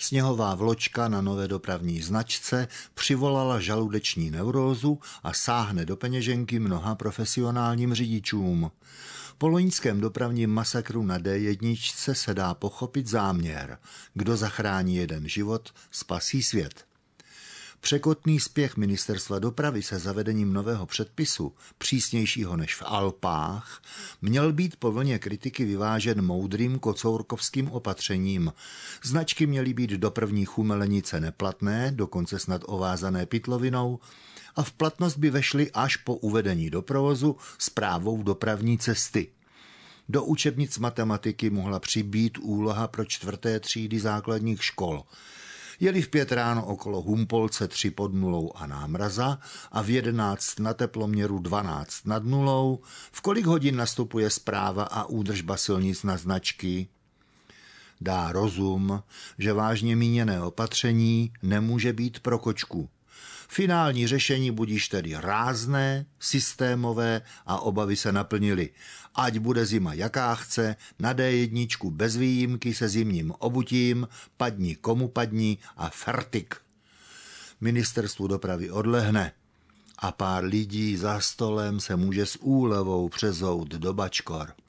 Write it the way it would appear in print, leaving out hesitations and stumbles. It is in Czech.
Sněhová vločka na nové dopravní značce přivolala žaludeční neurózu a sáhne do peněženky mnoha profesionálním řidičům. Po loňském dopravním masakru na D1 se dá pochopit záměr. Kdo zachrání jeden život, spasí svět. Překotný spěch ministerstva dopravy se zavedením nového předpisu, přísnějšího než v Alpách, měl být po vlně kritiky vyvážen moudrým kocourkovským opatřením. Značky měly být do první chumelenice neplatné, dokonce snad ovázané pytlovinou, a v platnost by vešly až po uvedení do provozu správou dopravní cesty. Do učebnic matematiky mohla přibýt úloha pro 4. třídy základních škol. Jeli v 5 ráno okolo Humpolce 3 pod nulou a námraza a v 11 na teploměru 12 nad nulou, v kolik hodin nastupuje správa a údržba silnic na značky? Dá rozum, že vážně míněné opatření nemůže být pro kočku. Finální řešení budíž tedy rázné, systémové a obavy se naplnily. Ať bude zima jaká chce, na D1 bez výjimky se zimním obutím, padni komu padni a fertik. Ministerstvu dopravy odlehne a pár lidí za stolem se může s úlevou přezout do bačkor.